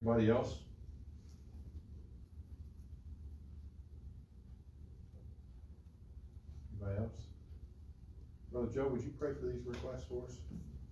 Anybody else? Anybody else? Brother Joe, would you pray for these requests for us?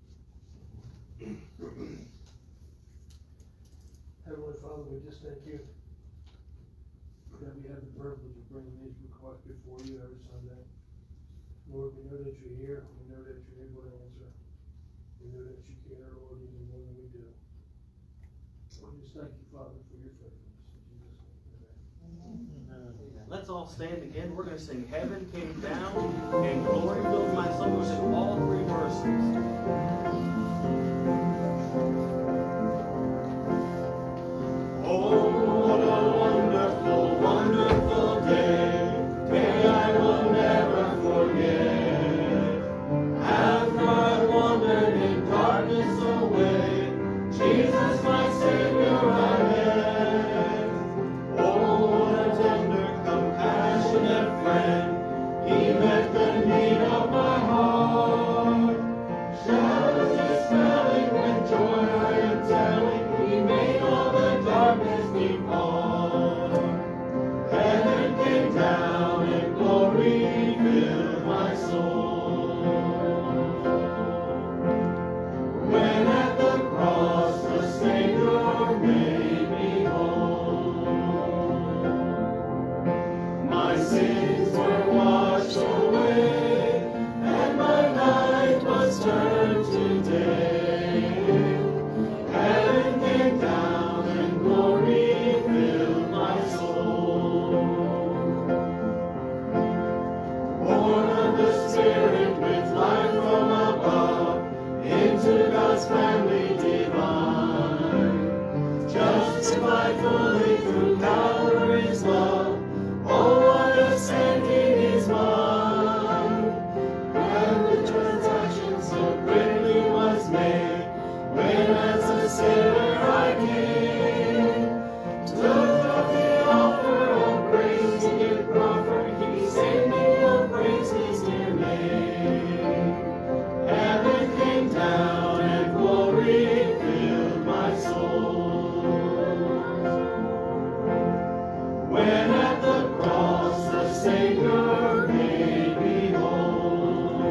Heavenly Father, we just thank you that we have the privilege of bringing these requests before you every Sunday. Lord, we know that you're here. We know that you're able to answer. We know that you care, Lord, even more than we do. We just thank you, Father, for your faithfulness. In Jesus' name, amen. Let's all stand again. We're going to sing Heaven Came Down and Glory Filled My Soul. We'll sing all three verses. Oh, what a wonderful, wonderful day. Day I will never forget. After I wandered in darkness away, Jesus my Savior I met. Oh, what a tender, compassionate friend. He met the need of my heart. Shadows dispelling with joy I am telling. He made all the darkness depart. Heaven came down and glory filled my soul. When at the cross the Savior made me whole, my sins were washed away, and my night was turned to day. Heaven came down and glory filled my soul. Born of the Spirit with life from above, into God's family divine, justified fully through Calvary's love. Oh, what a standing is mine! When the transaction so quickly was made, when as a sinner I came, took up the offer of grace he did proffer, he saved me, oh praise his dear name. Heaven came down and glory filled my soul. When at the cross the Savior made me whole,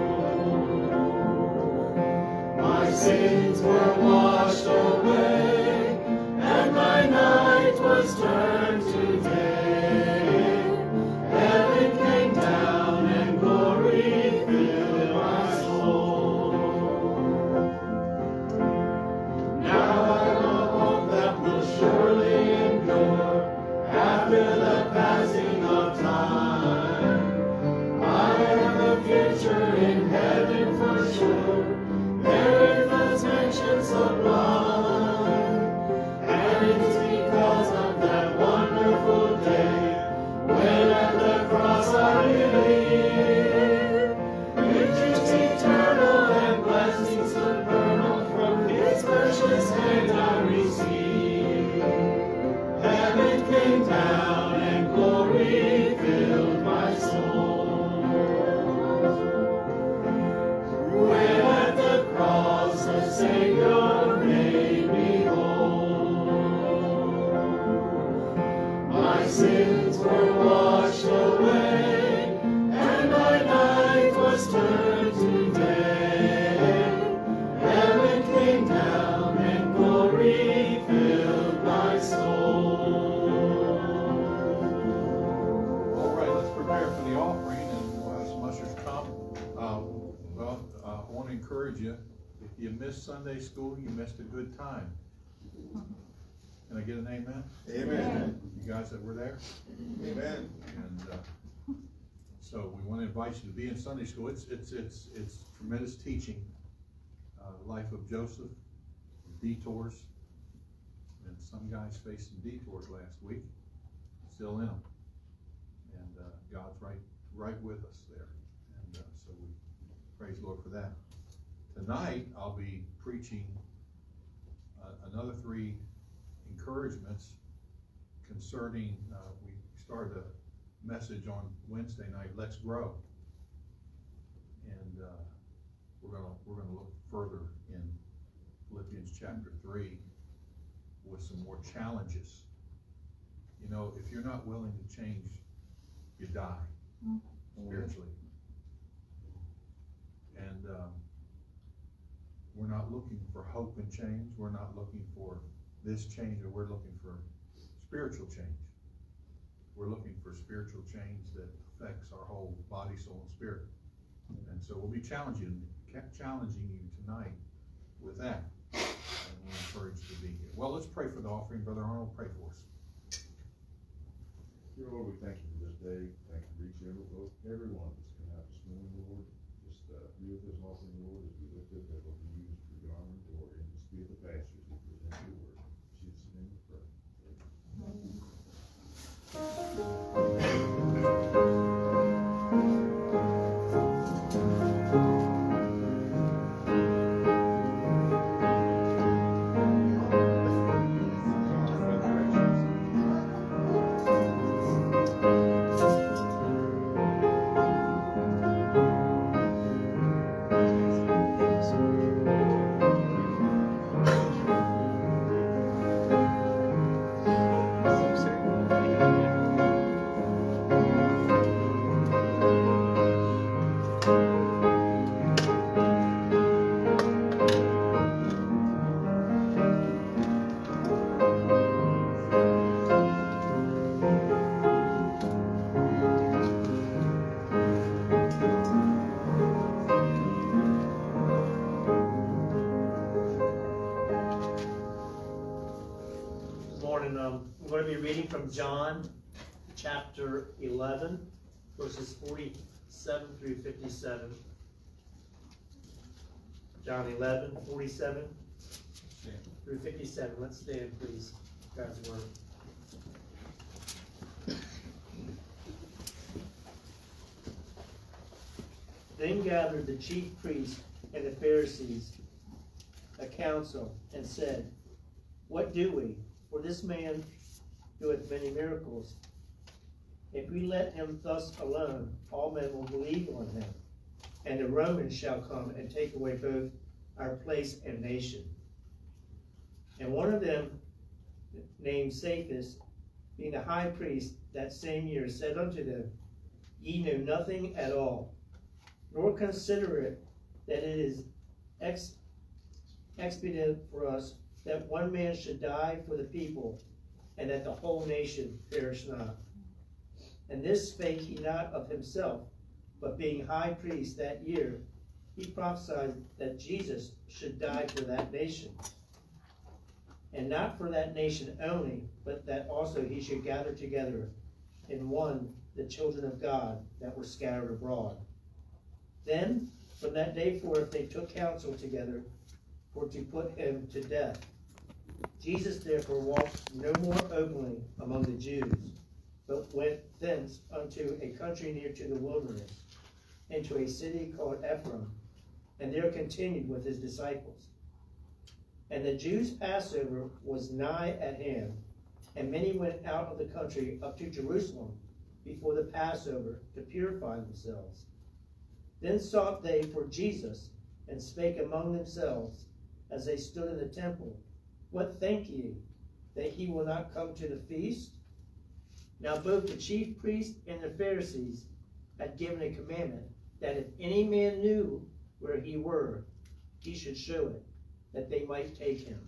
my sins were washed away, and my night was turned to day. Heaven came down and glory filled my soul. Now I have a hope that will surely endure after the passing of time. I have a future in heaven for sure. There is a mansion sublime, and it's because of that wonderful day when at the cross I believe. Riches eternal and blessings supernal from His precious hand I receive. Heaven came down and glory filled my soul. When at the cross the Savior made me whole, my sins were washed away, and my night was turned to day. Heaven came down and glory filled my soul. All right, let's prepare for the offering, and we'll have some ushers come. I want to encourage you, if you missed Sunday school, you missed a good time. Can I get an amen? Amen. You guys that were there? Amen. And so we want to invite you to be in Sunday school. It's tremendous teaching. The life of Joseph, detours, and some guys faced some detours last week, still in them. And God's right with us there. And so we praise the Lord for that. Tonight I'll be preaching another 3 encouragements concerning, we started a message on Wednesday night, Let's Grow. And we're gonna look further in Philippians chapter 3, with some more challenges. You know, if you're not willing to change, you die spiritually. And we're not looking for hope and change. We're not looking for this change, or we're looking for spiritual change. We're looking for spiritual change that affects our whole body, soul, and spirit. And so we'll be challenging you tonight with that. And we're encouraged to be here. Well, let's pray for the offering. Brother Arnold, pray for us. Dear Lord, we thank you for this day. Thank you for each and every one that's come out this morning, Lord. Just be with this offering, Lord, as we lift it, that will be used for your honor and glory. And just be with the pastors who present your word. In Jesus' name we pray. Amen. I'm going to be reading from John chapter 11, verses 47 through 57. John 11, 47 through 57. Let's stand, please. God's word. Then gathered the chief priests and the Pharisees a council, and said, What do we? For this man doeth many miracles. If we let him thus alone, all men will believe on him. And the Romans shall come and take away both our place and nation. And one of them, named Cephas, being the high priest that same year, said unto them, Ye know nothing at all, nor consider it that it is expedient for us that one man should die for the people, and that the whole nation perish not. And this spake he not of himself, but being high priest that year, he prophesied that Jesus should die for that nation. And not for that nation only, but that also he should gather together in one the children of God that were scattered abroad. Then from that day forth they took counsel together for to put him to death. Jesus therefore walked no more openly among the Jews, but went thence unto a country near to the wilderness, into a city called Ephraim, and there continued with his disciples. And the Jews' Passover was nigh at hand, and many went out of the country up to Jerusalem before the Passover to purify themselves. Then sought they for Jesus, and spake among themselves, as they stood in the temple, What think ye, that he will not come to the feast? Now both the chief priests and the Pharisees had given a commandment, that if any man knew where he were, he should show it, that they might take him.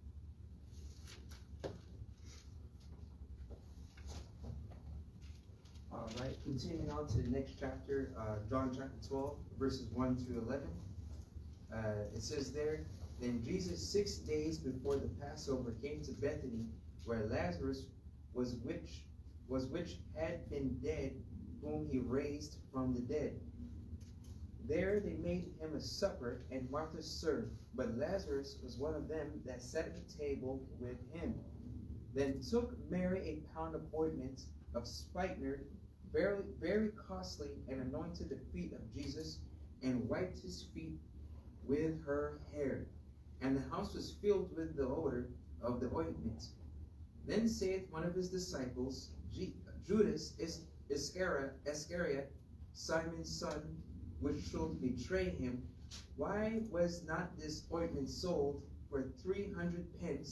All right, continuing on to the next chapter, John chapter 12, verses 1 to 11. It says there, Then Jesus 6 days before the Passover came to Bethany, where Lazarus was which had been dead, whom he raised from the dead. There they made him a supper, and Martha served, but Lazarus was one of them that sat at the table with him. Then took Mary a pound of ointment of spikenard, very costly, and anointed the feet of Jesus, and wiped his feet with her hair. And the house was filled with the odor of the ointment. Then saith one of his disciples, Judas Iscariot, Simon's son, which should betray him, Why was not this ointment sold for 300 pence,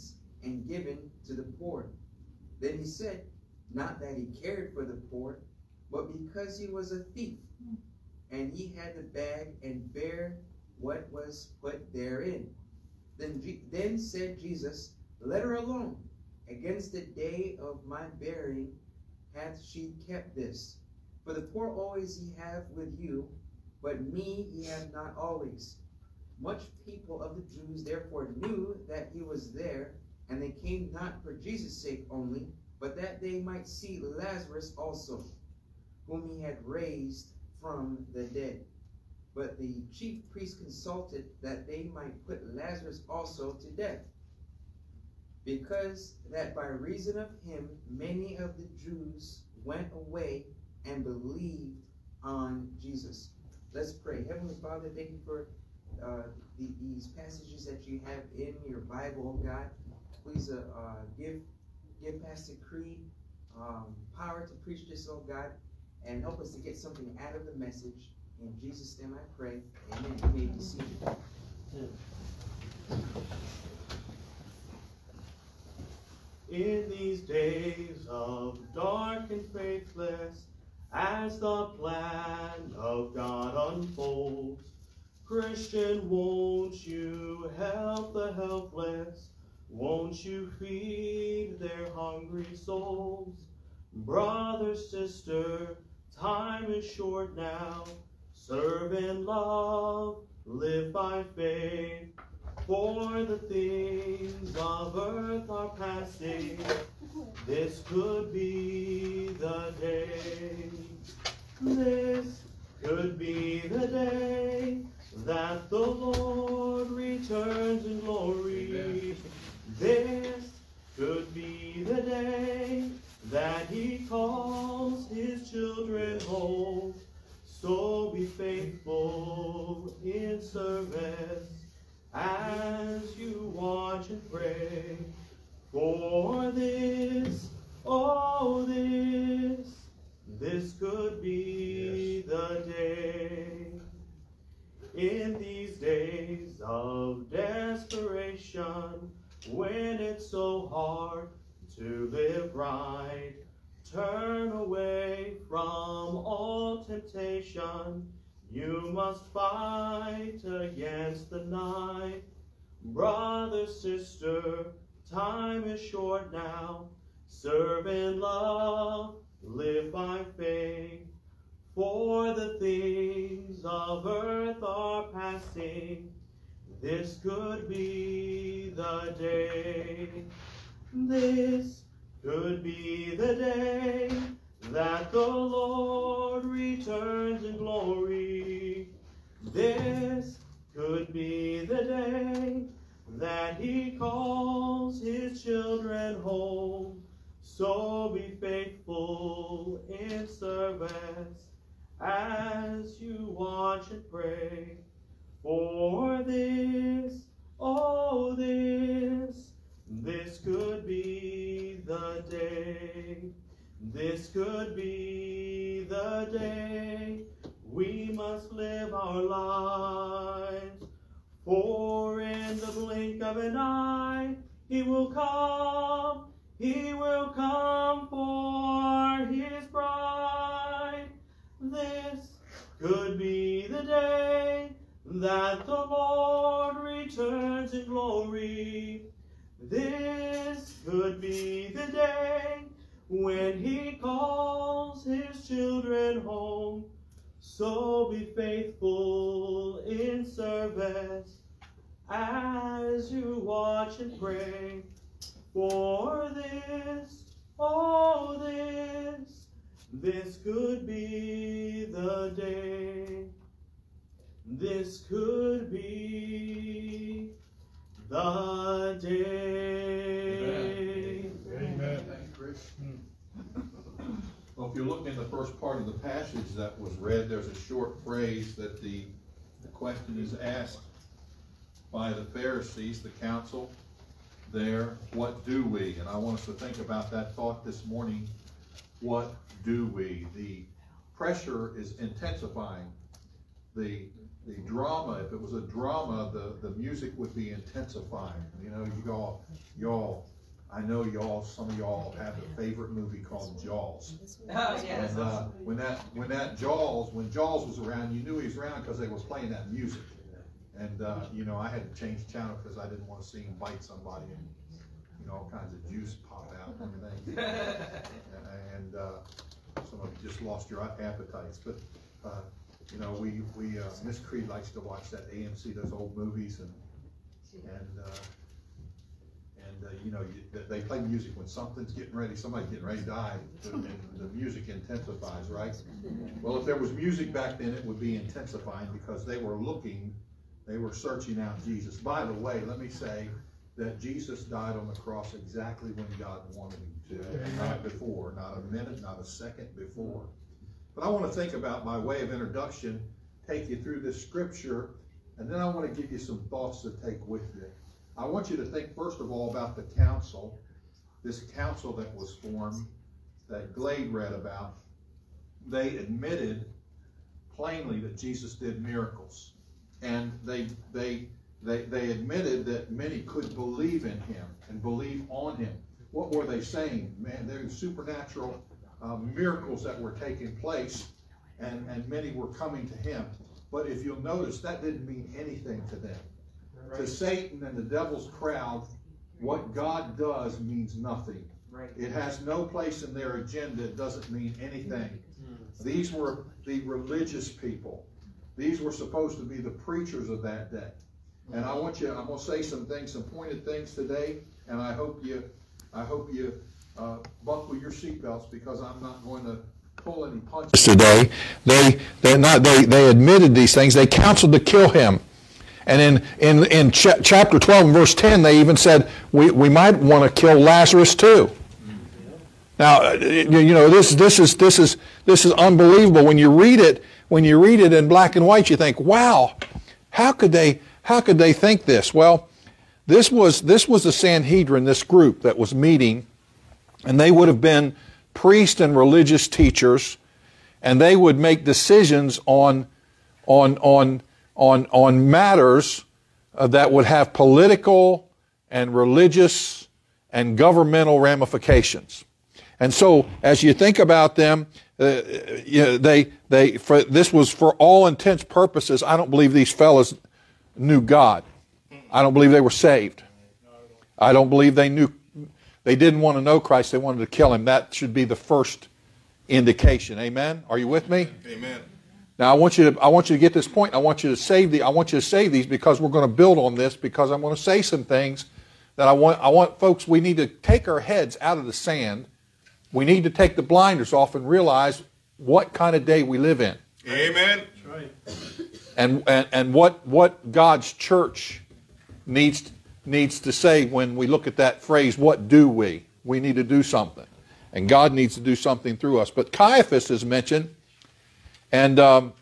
and given to the poor. Then he said, not that he cared for the poor, but because he was a thief, and he had the bag and bare what was put therein. Then said Jesus, let her alone. Against the day of my burying hath she kept this. For the poor always ye have with you, but me ye have not always. Much people of the Jews therefore knew that he was there, and they came not for Jesus' sake only, but that they might see Lazarus also, whom he had raised from the dead. But the chief priests consulted that they might put Lazarus also to death, because that by reason of him many of the Jews went away and believed on Jesus. Let's pray. Heavenly Father, thank you for these passages that you have in your Bible, oh God. Please give Pastor Creed power to preach this, oh God, and help us to get something out of the message. In Jesus' name I pray. Amen. You may be seated. In these days of dark and faithless, as the plan of God unfolds, Christian, won't you help the helpless? Won't you feed their hungry souls? Brother, sister, time is short now. Serve in love, live by faith, for the things of earth are passing. This could be the day. This could be the day that the Lord returns in glory. Amen. This could be the day that he calls his children home. So be faithful in service as you watch and pray. For this, oh this could be the day. In these days of desperation, when it's so hard to live right, turn away from all temptation. You must fight against the night. Brother, sister, time is short now. Serve in love, live by faith. For the things of earth are passing. This could be the day. This could be the day that the Lord returns in glory. This could be the day that he calls his children home. So be faithful in service as you watch and pray. For this, oh this could be the day. This could be the day we must live our lives. For in the blink of an eye, he will come for his bride. This could be the day that the Lord returns in glory. This could be the day when he calls his children home. So be faithful in service as you watch and pray. For this, oh this could be the day. This could be the day. Amen. Thank you, Chris. Well, if you're looking in the first part of the passage that was read, there's a short phrase that the question is asked by the Pharisees, the council there, what do we? And I want us to think about that thought this morning. What do we? The pressure is intensifying. The drama, if it was a drama, the music would be intensifying. You know, y'all I know some of y'all have a favorite movie called Jaws. Oh, yes. And when Jaws was around, you knew he was around because they were playing that music. And I had to change the channel because I didn't want to see him bite somebody and all kinds of juice pop out and everything. And some of you just lost your appetites. But Miss Creed likes to watch that AMC, those old movies, and they play music when somebody's getting ready to die, and the music intensifies, right? Well, if there was music back then, it would be intensifying because they were searching out Jesus. By the way, let me say that Jesus died on the cross exactly when God wanted him to, not before, not a minute, not a second before. But I want to think about, by way of introduction, take you through this scripture, and then I want to give you some thoughts to take with you. I want you to think, first of all, about the council, this council that was formed, that Glade read about. They admitted plainly that Jesus did miracles, and they admitted that many could believe in him and believe on him. What were they saying? Man, there were supernatural miracles that were taking place, and many were coming to him. But if you'll notice, that didn't mean anything to them. Right. To Satan and the devil's crowd, what God does means nothing. Right. It has no place in their agenda. It doesn't mean anything. These were the religious people. These were supposed to be the preachers of that day. And I'm going to say some pointed things today, and I hope you buckle your seatbelts, because I'm not going to pull any punches today. They admitted these things. They counseled to kill him. And in chapter 12 and verse 10, they even said, we might want to kill Lazarus too. Now, this is unbelievable. When you read it in black and white, you think, wow, how could they think this? Well, this was the Sanhedrin, this group that was meeting, and they would have been priests and religious teachers, and they would make decisions on matters that would have political and religious and governmental ramifications. And so, as you think about them, this was for all intents purposes. I don't believe these fellas knew God. I don't believe they were saved. I don't believe they didn't want to know Christ. They wanted to kill him. That should be the first indication. Amen. Are you with me? Amen. Now I want you to get this point. I want you to save these because we're going to build on this, because I'm going to say some things that I want folks, we need to take our heads out of the sand. We need to take the blinders off and realize what kind of day we live in. Amen. That's right. And what God's church needs to say when we look at that phrase, what do we? We need to do something. And God needs to do something through us. But Caiaphas is mentioned, and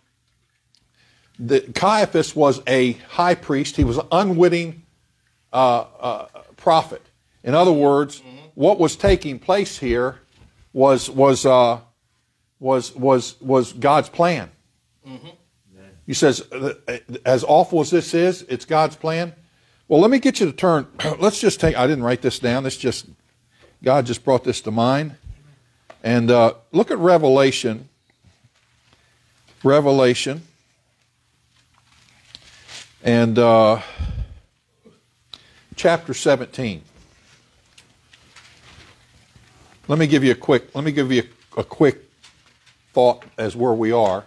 Caiaphas was a high priest. He was an unwitting prophet. In other words, what was taking place here was God's plan. He says, as awful as this is, it's God's plan. Well, let me get you to turn. Let's just take. I didn't write this down. God just brought this to mind. And look at Revelation. And chapter 17. Let me give you a quick thought as where we are.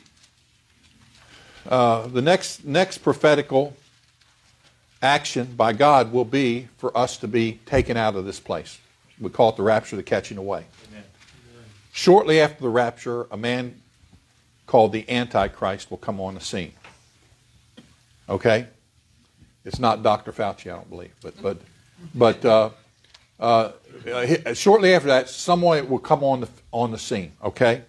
The next prophetical action by God will be for us to be taken out of this place. We call it the rapture, the catching away. Amen. Shortly after the rapture, a man called the Antichrist will come on the scene. Okay? It's not Dr. Fauci, I don't believe, but shortly after that, someone will come on the scene. Okay?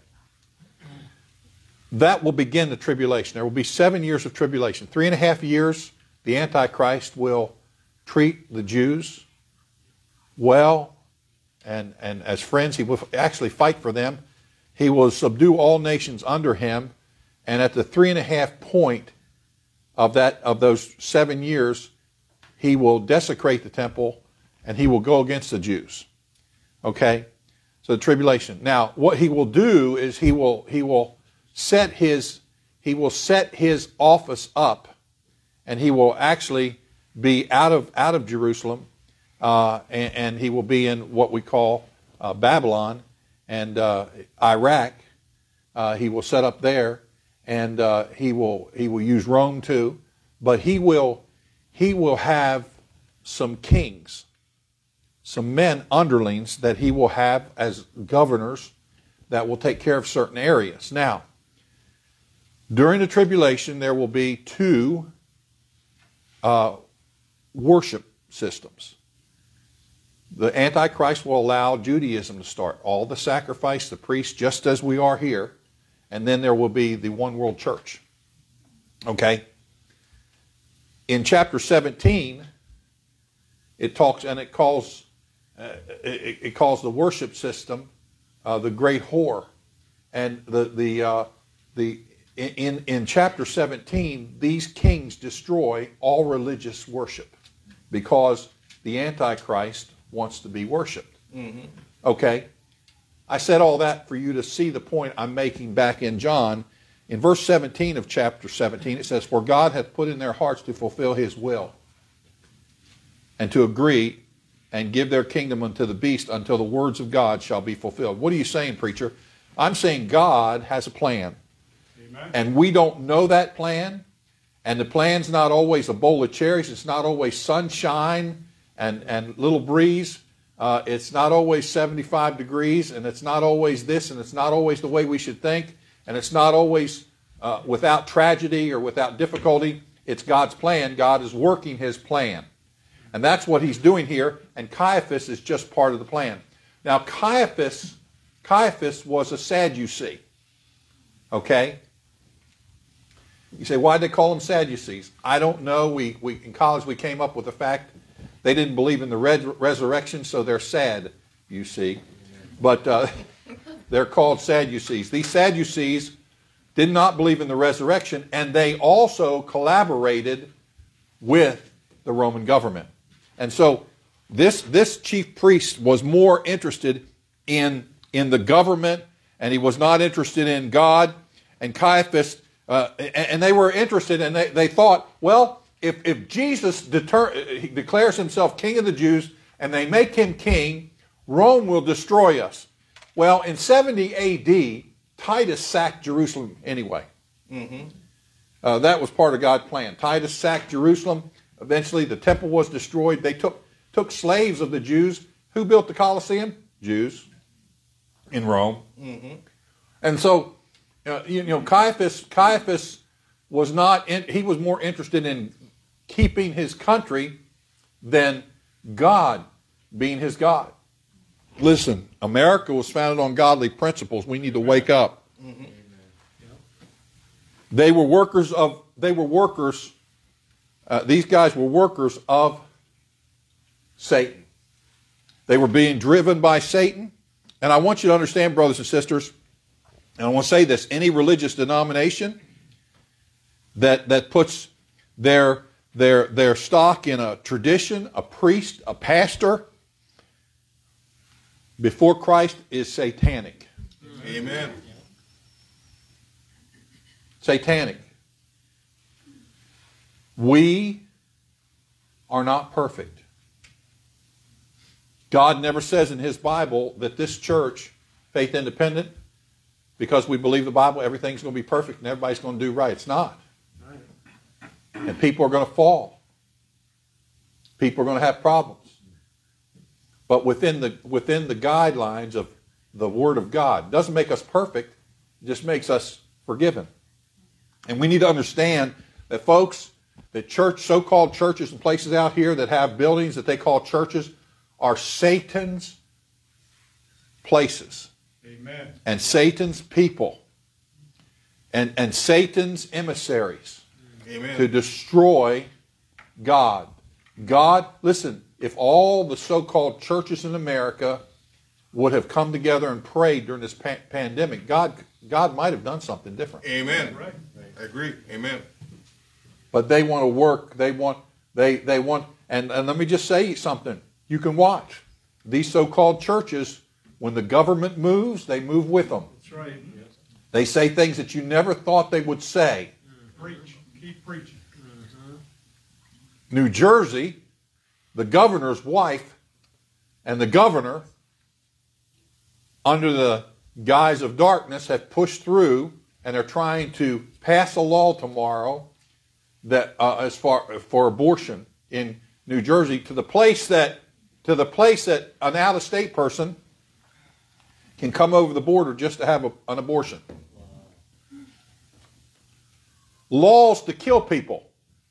That will begin the tribulation. There will be 7 years of tribulation. 3.5 years, the Antichrist will treat the Jews well, and as friends. He will actually fight for them. He will subdue all nations under him, and at the 3.5 point of those 7 years, he will desecrate the temple and he will go against the Jews. Okay? So the tribulation. Now, what he will do is he will set his office up, and he will actually be out of Jerusalem, and he will be in what we call Babylon and Iraq. He will set up there, and he will use Rome too, but he will have some kings, some men, underlings, that he will have as governors that will take care of certain areas. Now, during the tribulation, there will be two worship systems. The Antichrist will allow Judaism to start, all the sacrifice, the priests, just as we are here, and then there will be the one world church. Okay? In chapter 17, it talks, and it calls the worship system the great whore. And in chapter 17, these kings destroy all religious worship because the Antichrist wants to be worshipped. Mm-hmm. Okay? I said all that for you to see the point I'm making back in John. In verse 17 of chapter 17, it says, "For God hath put in their hearts to fulfill his will, and to agree and give their kingdom unto the beast until the words of God shall be fulfilled." What are you saying, preacher? I'm saying God has a plan. Amen. And we don't know that plan. And the plan's not always a bowl of cherries. It's not always sunshine and little breeze. It's not always 75 degrees. And it's not always this. And it's not always the way we should think. And it's not always without tragedy or without difficulty. It's God's plan. God is working his plan. And that's what he's doing here. And Caiaphas is just part of the plan. Now, Caiaphas was a Sadducee. Okay? You say, why did they call them Sadducees? I don't know. We in college we came up with the fact they didn't believe in the resurrection, so they're sad, you see. But they're called Sadducees. These Sadducees did not believe in the resurrection, and they also collaborated with the Roman government. And so this chief priest was more interested in the government, and he was not interested in God. And Caiaphas, and they were interested, and they thought, well, if Jesus declares himself king of the Jews, and they make him king, Rome will destroy us. Well, in 70 A.D., Titus sacked Jerusalem anyway. Mm-hmm. That was part of God's plan. Titus sacked Jerusalem. Eventually, the temple was destroyed. They took slaves of the Jews. Who built the Colosseum? Jews in Rome. Mm-hmm. And so, Caiaphas was not. He was more interested in keeping his country than God being his God. Listen, America was founded on godly principles. We need to wake up. Mm-hmm. They were workers. These guys were workers of Satan. They were being driven by Satan. And I want you to understand, brothers and sisters, and I want to say this, any religious denomination that puts their stock in a tradition, a priest, a pastor, before Christ is satanic. Amen. Satanic. We are not perfect. God never says in his Bible that this church, Faith Independent, because we believe the Bible, everything's going to be perfect and everybody's going to do right. It's not. And people are going to fall. People are going to have problems. But within the guidelines of the Word of God, it doesn't make us perfect, it just makes us forgiven. And we need to understand that, folks, that so-called churches and places out here that have buildings that they call churches are Satan's places. Amen. And Satan's people. And Satan's emissaries. Amen. To destroy God. God, listen, if all the so-called churches in America would have come together and prayed during this pandemic, God might have done something different. Amen. Right. I agree. Amen. But they want to work. They want, and let me just say something. You can watch. These so-called churches, when the government moves, they move with them. That's right. They say things that you never thought they would say. Preach. Keep preaching. New Jersey, the governor's wife and the governor, under the guise of darkness, have pushed through, and are trying to pass a law tomorrow that for abortion in New Jersey, to the place that an out-of-state person can come over the border just to have an abortion. Laws to kill people.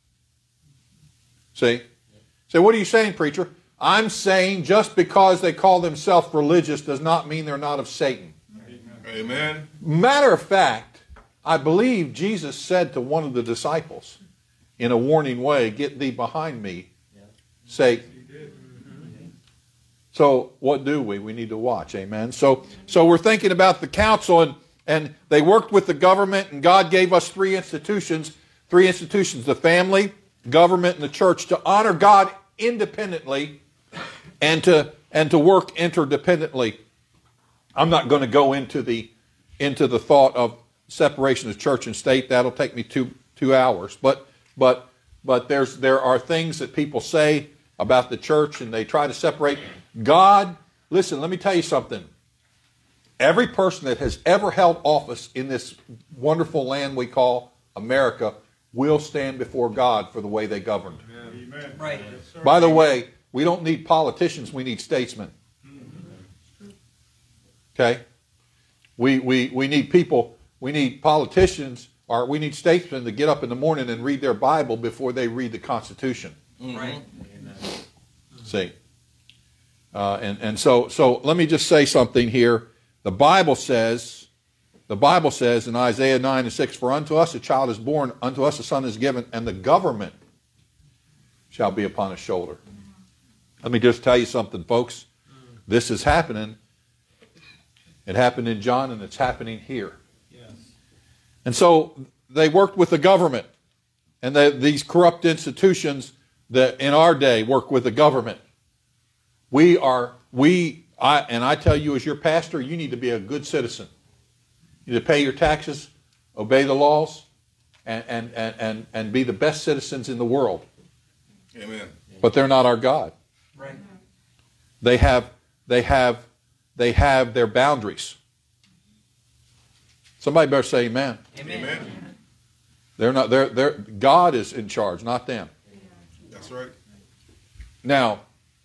See? So what are you saying, preacher? I'm saying just because they call themselves religious does not mean they're not of Satan. Amen. Matter of fact, I believe Jesus said to one of the disciples in a warning way, "Get thee behind me, Satan." So what do we? We need to watch. Amen. So we're thinking about the council, and they worked with the government, and God gave us three institutions, the family, government, and the church, to honor God independently and to work interdependently. I'm not going to go into the thought of separation of church and state. That'll take me two hours. But there are things that people say about the church, and they try to separate God. Listen, let me tell you something. Every person that has ever held office in this wonderful land we call America will stand before God for the way they governed. Amen. Right. By the way, we don't need politicians, we need statesmen. Okay? We need people, we need politicians, or we need statesmen to get up in the morning and read their Bible before they read the Constitution. Right. See? So let me just say something here. The Bible says in Isaiah 9:6, "For unto us a child is born, unto us a son is given, and the government shall be upon his shoulder." Let me just tell you something, folks. This is happening. It happened in John, and it's happening here. Yes. And so they worked with the government, and these corrupt institutions that in our day work with the government. I tell you as your pastor, you need to be a good citizen. You need to pay your taxes, obey the laws, and be the best citizens in the world. Amen. But they're not our God. Right. They have their boundaries. Somebody better say amen. Amen. They're not. They're God is in charge, not them. That's right. Now,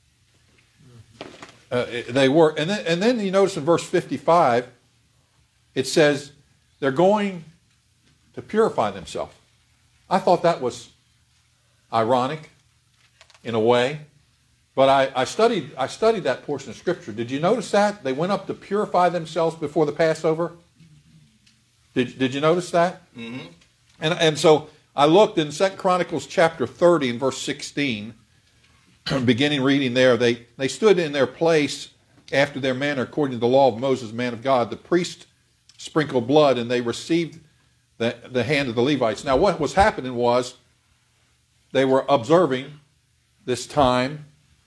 they work, and then you notice in verse 55, it says they're going to purify themselves. I thought that was ironic, in a way, but I studied that portion of Scripture. Did you notice that they went up to purify themselves before the Passover? Did you notice that? Mm-hmm. And so I looked in 2 Chronicles chapter 30 and verse 16. Beginning reading there, they stood in their place after their manner according to the law of Moses, man of God. The priest sprinkled blood, and they received the hand of the Levites. Now, what was happening was they were observing this time,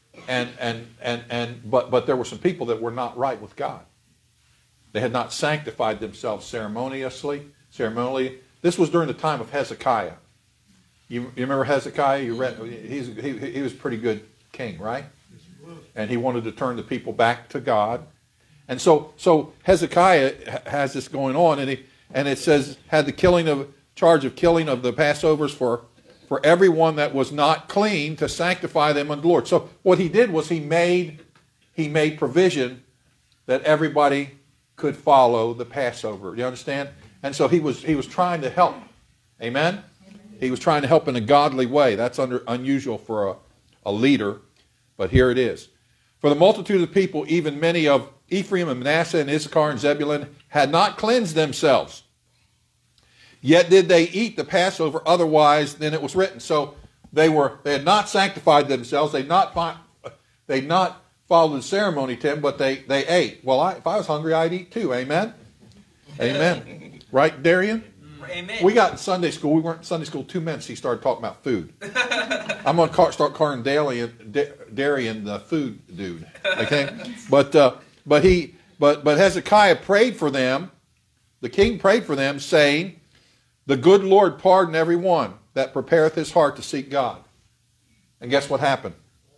but there were some people that were not right with God. They had not sanctified themselves ceremonially. This was during the time of Hezekiah. You remember Hezekiah? You read he was a pretty good king, right? And he wanted to turn the people back to God. And so Hezekiah has this going on, and it says had the charge of killing of the Passovers for everyone that was not clean, to sanctify them unto the Lord. So what he did was he made provision that everybody could follow the Passover. You understand? And so he was trying to help. Amen? He was trying to help in a godly way. That's unusual for a leader, but here it is. For the multitude of the people, even many of Ephraim and Manasseh and Issachar and Zebulun, had not cleansed themselves. Yet did they eat the Passover otherwise than it was written. So they had not sanctified themselves. They'd not followed the ceremony, Tim, but they ate. Well, if I was hungry, I'd eat too. Amen? Amen. Right, Darian? Amen. We got in Sunday school. We weren't in Sunday school 2 minutes. He started talking about food. I'm going to start calling Darian the food dude. Okay, but Hezekiah prayed for them. The king prayed for them, saying, "The good Lord pardon every one that prepareth his heart to seek God." And guess what happened?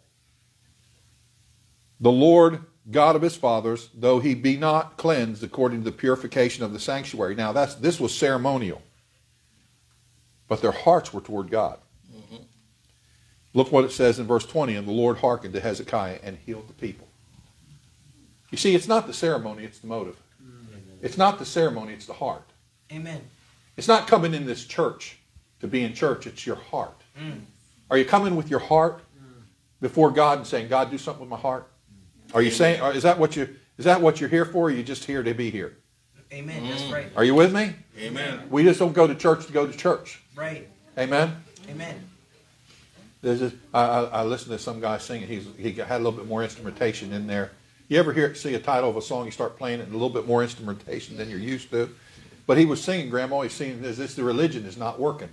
The Lord God of his fathers, though he be not cleansed according to the purification of the sanctuary. Now this was ceremonial, but their hearts were toward God. Mm-hmm. Look what it says in verse 20, "And the Lord hearkened to Hezekiah and healed the people." You see, it's not the ceremony, it's the motive. It's not the ceremony, it's the heart. Amen. It's not coming in this church to be in church, it's your heart. Are you coming with your heart before God and saying, "God, do something with my heart"? Are you saying, is that what you're here for, or are you just here to be here? Amen. That's right. Are you with me? Amen. We just don't go to church to go to church. Right. Amen? Amen. I listened to some guy singing. He had a little bit more instrumentation in there. You ever see a title of a song, you start playing it, and a little bit more instrumentation than you're used to? But he was singing, Grandma, he's singing, the religion is not working.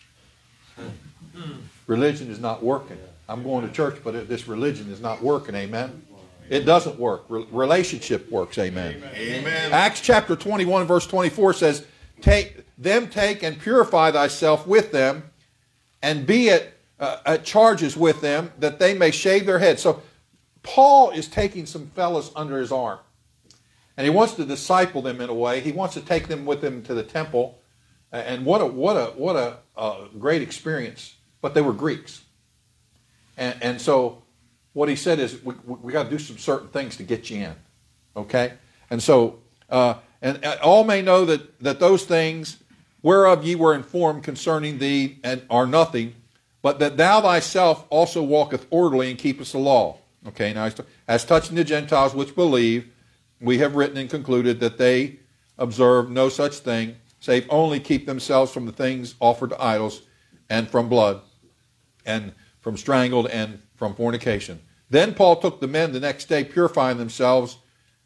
Religion is not working. I'm going to church, but this religion is not working. Amen? It doesn't work. Relationship works. Amen. Amen. Acts chapter 21, verse 24 says, take and purify thyself with them, and be at charges with them, that they may shave their heads. So Paul is taking some fellas under his arm, and he wants to disciple them in a way. He wants to take them with him to the temple, and what a great experience. But they were Greeks, and so what he said is, we got to do some certain things to get you in, okay? And so, and all may know that those things whereof ye were informed concerning thee and are nothing, but that thou thyself also walketh orderly and keepest the law. Okay, now as touching the Gentiles which believe, we have written and concluded that they observe no such thing, save only keep themselves from the things offered to idols, and from blood, and from strangled, and from fornication. Then Paul took the men the next day, purifying himself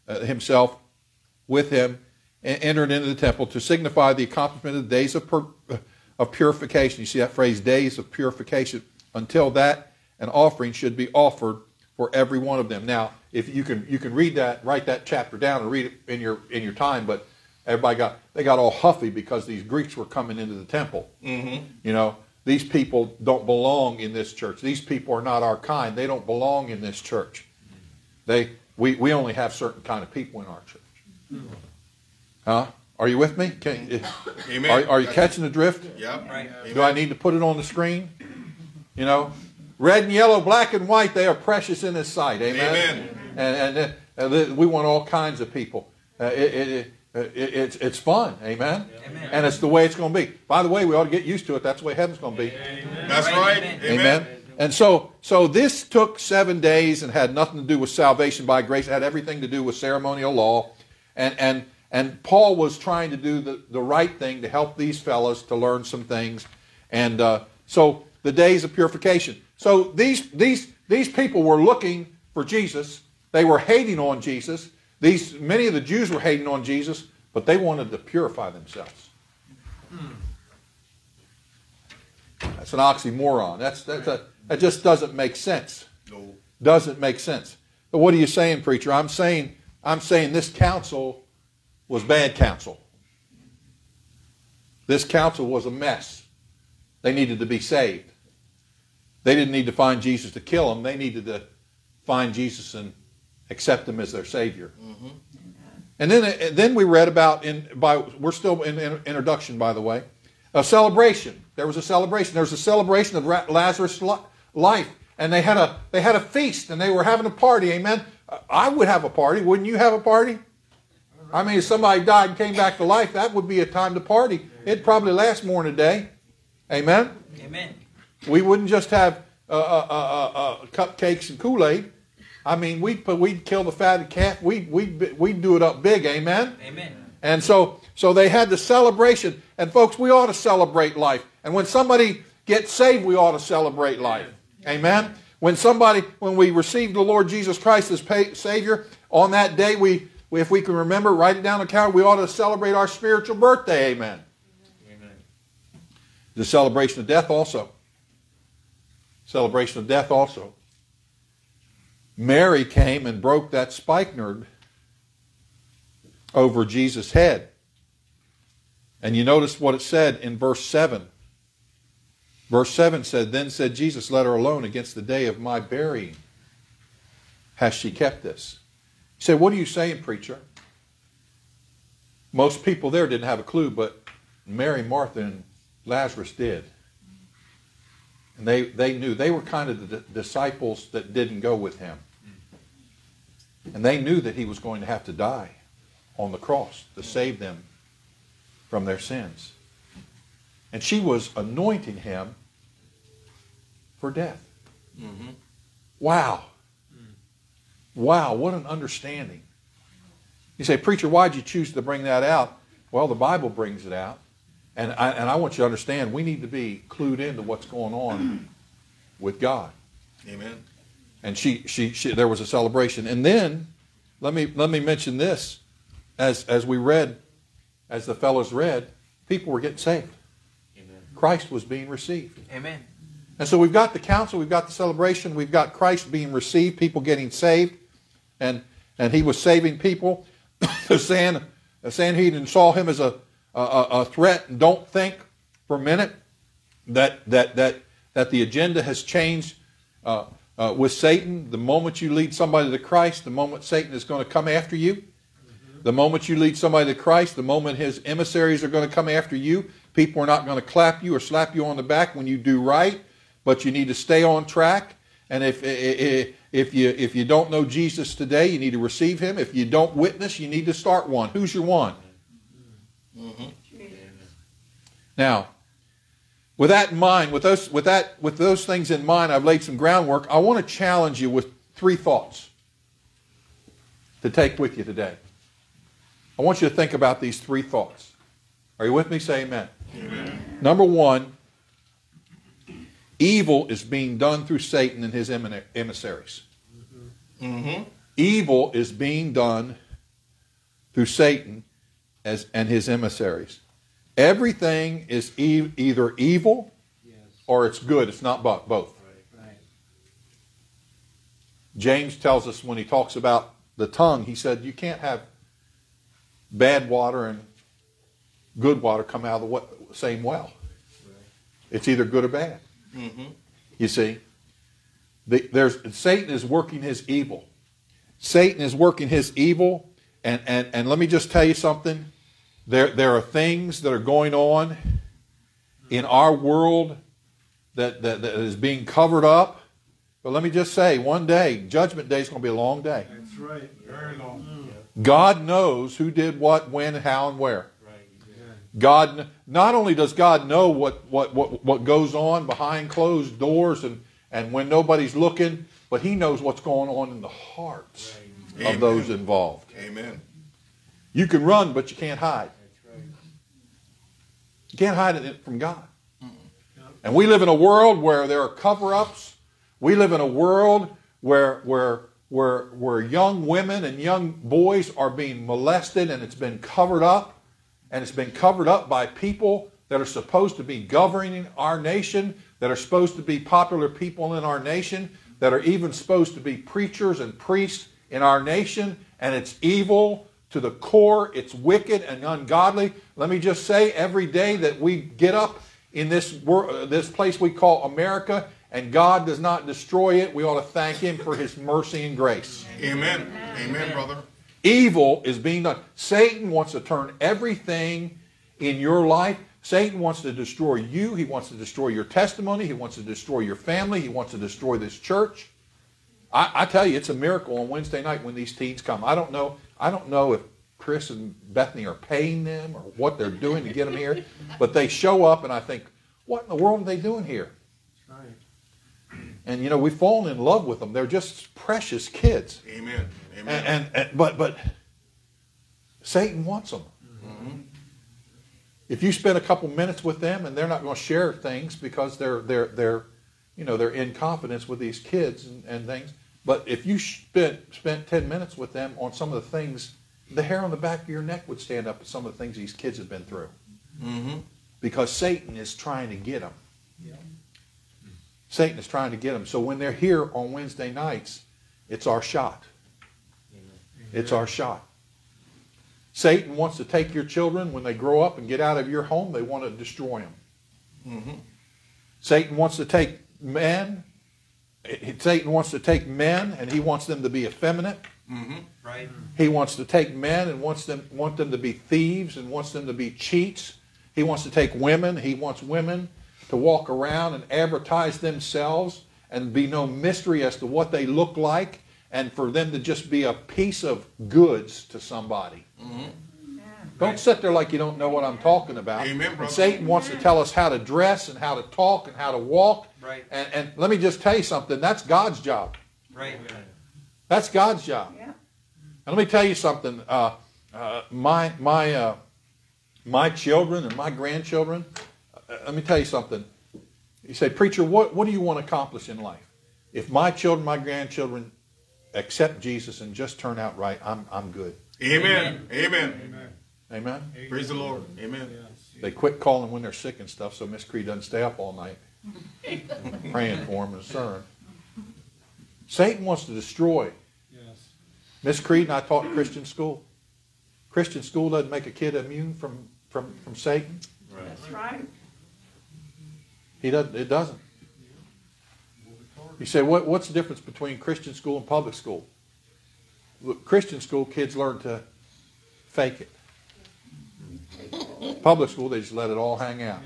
with him, and entered into the temple to signify the accomplishment of the days of purification. You see that phrase, days of purification, until that an offering should be offered for every one of them. Now, if you can read that, write that chapter down and read it in your time, but everybody got all huffy because these Greeks were coming into the temple. Mm-hmm. You know, these people don't belong in this church. These people are not our kind. They don't belong in this church. We only have certain kind of people in our church. Huh? Are you with me? Amen. Are you catching the drift? Yep. Right. Do I need to put it on the screen? You know, red and yellow, black and white, they are precious in His sight. Amen. Amen. And we want all kinds of people. It's fun. Amen. Amen. And it's the way it's going to be. By the way, we ought to get used to it. That's the way heaven's going to be. Amen. That's right. Amen. And so this took 7 days and had nothing to do with salvation by grace. It had everything to do with ceremonial law. And Paul was trying to do the right thing to help these fellas to learn some things. And so the days of purification. So these people were looking for Jesus. They were hating on Jesus. Many of the Jews were hating on Jesus, but they wanted to purify themselves. That's an oxymoron. That just doesn't make sense. No. Doesn't make sense. But what are you saying, preacher? I'm saying this council was bad counsel. This council was a mess. They needed to be saved. They didn't need to find Jesus to kill them. They needed to find Jesus and accept Him as their Savior. Mm-hmm. And then we read about, we're still in introduction, by the way, a celebration. There was a celebration. There was a celebration of Lazarus' life. And they had a feast, and they were having a party. Amen. I would have a party. Wouldn't you have a party? I mean, if somebody died and came back to life, that would be a time to party. It'd probably last more than a day. Amen? Amen. We wouldn't just have cupcakes and Kool-Aid. I mean, we'd kill the fatted calf. We'd do it up big. Amen? Amen. And so they had the celebration. And folks, we ought to celebrate life. And when somebody gets saved, we ought to celebrate life. Amen? When we receive the Lord Jesus Christ as Savior, on that day, if we can remember, write it down on the calendar, we ought to celebrate our spiritual birthday. Amen. The celebration of death also. Celebration of death also. Mary came and broke that spikenard over Jesus' head. And you notice what it said in verse 7. Verse 7 said, Then said Jesus, Let her alone, against the day of my burying has she kept this. You say, what are you saying, preacher? Most people there didn't have a clue, but Mary, Martha, and Lazarus did. And they knew. They were kind of the disciples that didn't go with him. And they knew that he was going to have to die on the cross to save them from their sins. And she was anointing him for death. Mm-hmm. Wow. Wow, what an understanding. You say, preacher, why'd you choose to bring that out? Well, the Bible brings it out. And I want you to understand, we need to be clued into what's going on with God. Amen. And she there was a celebration. And then, let me mention this. As we read, as the fellows read, people were getting saved. Amen. Christ was being received. Amen. And so we've got the council, we've got the celebration, we've got Christ being received, people getting saved, and he was saving people. The Sanhedrin saw him as a threat, and don't think for a minute that the agenda has changed with Satan. The moment you lead somebody to Christ, the moment Satan is going to come after you. The moment you lead somebody to Christ, the moment his emissaries are going to come after you. People are not going to clap you or slap you on the back when you do right, but you need to stay on track. And if you don't know Jesus today, you need to receive him. If you don't witness, you need to start one. Who's your one? Mm-hmm. Now, with that in mind, with those things in mind, I've laid some groundwork. I want to challenge you with 3 thoughts to take with you today. I want you to think about these 3 thoughts. Are you with me? Say amen. Amen. Number 1, evil is being done through Satan and his emissaries. Mm-hmm. Evil is being done through Satan and his emissaries. Everything is either evil or it's good. It's not both. Right. James tells us when he talks about the tongue, he said you can't have bad water and good water come out of the same well. It's either good or bad. Mm-hmm. You see, Satan is working his evil. Satan is working his evil, and let me just tell you something. There are things that are going on in our world that is being covered up. But let me just say, one day, Judgment Day is going to be a long day. That's right. Very long. God knows who did what, when, how, and where. God, not only does God know what goes on behind closed doors and when nobody's looking, but he knows what's going on in the hearts of those involved. Amen. You can run, but you can't hide. You can't hide it from God. And we live in a world where there are cover-ups. We live in a world where young women and young boys are being molested, and it's been covered up. And it's been covered up by people that are supposed to be governing our nation, that are supposed to be popular people in our nation, that are even supposed to be preachers and priests in our nation. And it's evil to the core. It's wicked and ungodly. Let me just say, every day that we get up in this place we call America, and God does not destroy it, we ought to thank him for his mercy and grace. Amen. Amen, brother. Evil is being done. Satan wants to turn everything in your life. Satan wants to destroy you. He wants to destroy your testimony. He wants to destroy your family. He wants to destroy this church. I tell you, it's a miracle on Wednesday night when these teens come. I don't know if Chris and Bethany are paying them or what they're doing to get them here, but they show up and I think, what in the world are they doing here? That's right. And you know, we've fallen in love with them. They're just precious kids. Amen. Amen. But Satan wants them. Mm-hmm. If you spend a couple minutes with them and they're not going to share things because they're in confidence with these kids and things. But if you spent 10 minutes with them on some of the things, the hair on the back of your neck would stand up at some of the things these kids have been through. Mm-hmm. because Satan is trying to get them. Satan is trying to get them. So when they're here on Wednesday nights, it's our shot. It's our shot. Satan wants to take your children when they grow up and get out of your home. They want to destroy them. Mm-hmm. Satan wants to take men. Satan wants to take men, and he wants them to be effeminate. Mm-hmm. Right. He wants to take men and want them to be thieves and wants them to be cheats. He wants to take women. He wants women to walk around and advertise themselves and be no mystery as to what they look like, and for them to just be a piece of goods to somebody. Mm-hmm. Don't sit there like you don't know what I'm talking about. Amen, brother. And Satan wants to tell us how to dress and how to talk and how to walk. Right. And let me just tell you something. That's God's job. Right. That's God's job. Yeah. And let me tell you something. My children and my grandchildren, let me tell you something. You say, preacher, what do you want to accomplish in life? If my children, my grandchildren accept Jesus and just turn out right, I'm good. Amen. Amen. Amen? Praise the Lord. Amen. They quit calling when they're sick and stuff, so Miss Cree doesn't stay up all night praying for them and serving. Satan wants to destroy. Miss Creed and I taught Christian school. Christian school doesn't make a kid immune from Satan. That's right. It doesn't. You say, what's the difference between Christian school and public school? Look, Christian school, kids learn to fake it. Public school, they just let it all hang out.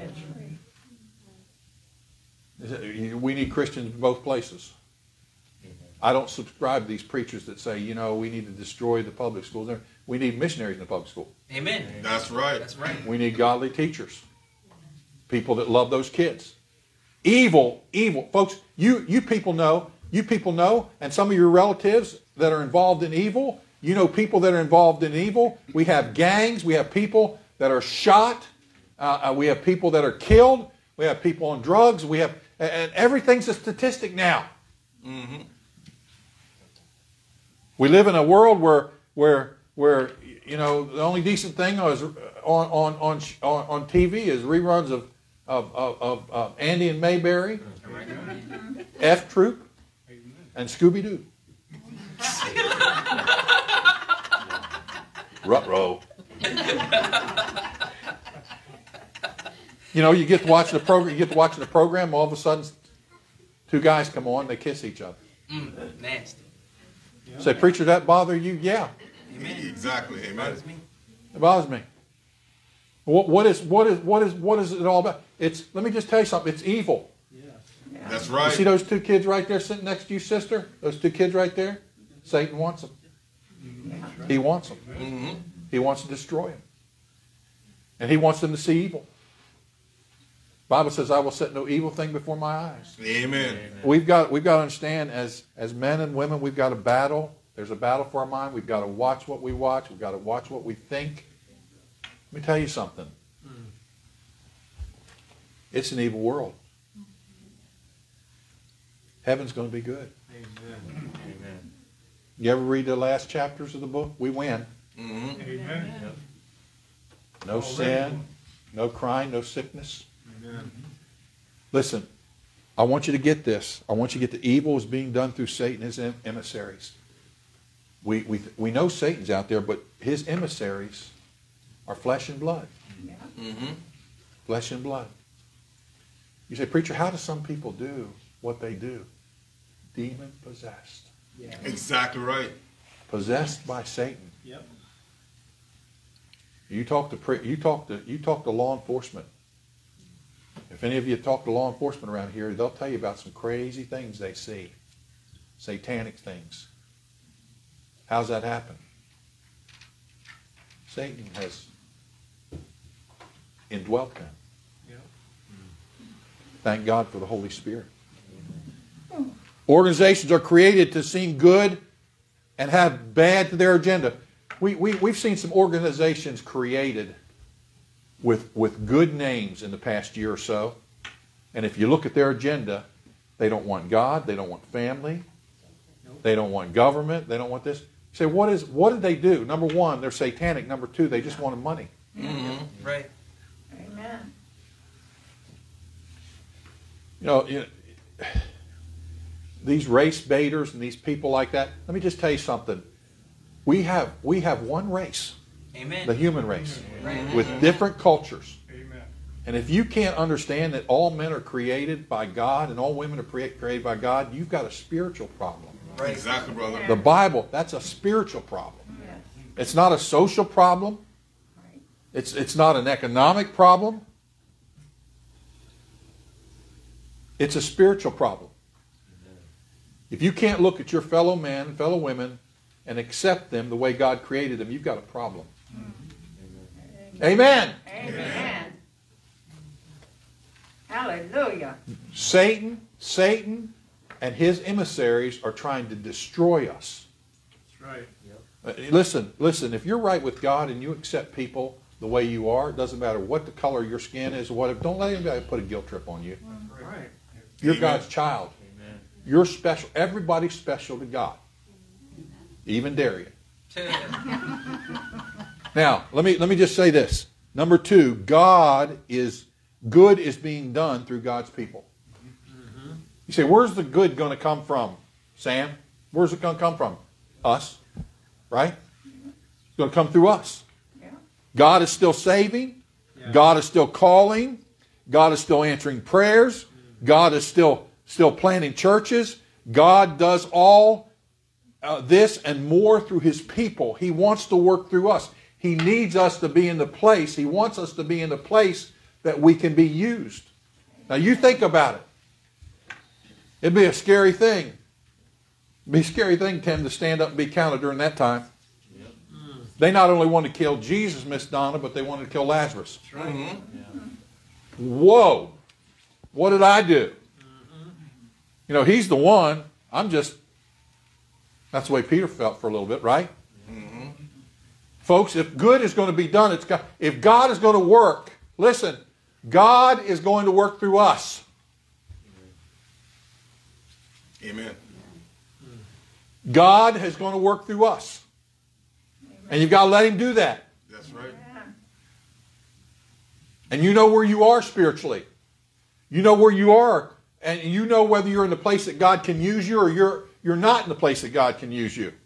We need Christians in both places. I don't subscribe to these preachers that say, we need to destroy the public schools. We need missionaries in the public school. Amen. That's right. That's right. We need godly teachers. People that love those kids. Evil. Folks, you people know, and some of your relatives that are involved in evil, people that are involved in evil. We have gangs. We have people that are shot. We have people that are killed. We have people on drugs. And everything's a statistic now. Mm-hmm. We live in a world where the only decent thing is on TV is reruns of Andy and Mayberry, F Troop, and Scooby Doo. Ruh-roh. You get to watch the program. You get to watch the program. All of a sudden, two guys come on. They kiss each other. Nasty. Say, preacher, that bother you? Yeah. Amen. Exactly. Amen. It bothers me. What is it all about? Let me just tell you something. It's evil. That's You right. see those two kids right there sitting next to you, sister? Those two kids right there? Satan wants them. He wants them. Mm-hmm. He wants to destroy them. And he wants them to see evil. The Bible says, I will set no evil thing before my eyes. Amen. We've got to understand as men and women, we've got a battle. There's a battle for our mind. We've got to watch what we watch. We've got to watch what we think. Let me tell you something. It's an evil world. Heaven's going to be good. Amen. You ever read the last chapters of the book? We win. Mm-hmm. Amen. No sin, no crying, no sickness. Listen, I want you to get this. I want you to get the evil is being done through Satan, his emissaries. We know Satan's out there, but his emissaries are flesh and blood. Yeah. Mm-hmm. Flesh and blood. You say, preacher, how do some people do what they do? Demon possessed. Exactly right. Possessed by Satan. Yep. You talk to law enforcement. If any of you talk to law enforcement around here, they'll tell you about some crazy things they see. Satanic things. How's that happen? Satan has indwelt them. Yep. Thank God for the Holy Spirit. Organizations are created to seem good and have bad to their agenda. We've seen some organizations created with good names in the past year or so. And if you look at their agenda, they don't want God, they don't want family, they don't want government, they don't want this. You say, what did they do? Number one, they're satanic. Number two, they just wanted money. Mm-hmm. Right. Amen. These race baiters and these people like that, let me just tell you something. We have one race, Amen. the human race, Right. with different cultures. Amen. And if you can't understand that all men are created by God and all women are created by God, you've got a spiritual problem. Right. Exactly, brother. The Bible, that's a spiritual problem. It's not a social problem. It's not an economic problem. It's a spiritual problem. If you can't look at your fellow men, fellow women, and accept them the way God created them, you've got a problem. Amen. Amen. Hallelujah. Satan and his emissaries are trying to destroy us. That's right. Listen, if you're right with God and you accept people the way you are, it doesn't matter what the color of your skin is or whatever, don't let anybody put a guilt trip on you. Right. You're Amen. God's child. You're special. Everybody's special to God. Even Darian. Now, let me just say this. Number 2, good is being done through God's people. You say, where's the good going to come from, Sam? Where's it going to come from? Us. Right? It's going to come through us. Yeah. God is still saving. God is still calling. God is still answering prayers. God is still planting churches. God does all this and more through his people. He wants to work through us. He needs us to be in the place. He wants us to be in the place that we can be used. Now you think about it. It'd be a scary thing. It'd be a scary thing, Tim, to stand up and be counted during that time. They not only wanted to kill Jesus, Miss Donna, but they wanted to kill Lazarus. That's right. Whoa. What did I do? He's the one. That's the way Peter felt for a little bit, right? Folks, if good is going to be done, if God is going to work, listen, God is going to work through us. Amen. God is going to work through us. And you've got to let him do that. That's right. And you know where you are spiritually. You know where you are. And you know whether you're in the place that God can use you or you're not in the place that God can use you.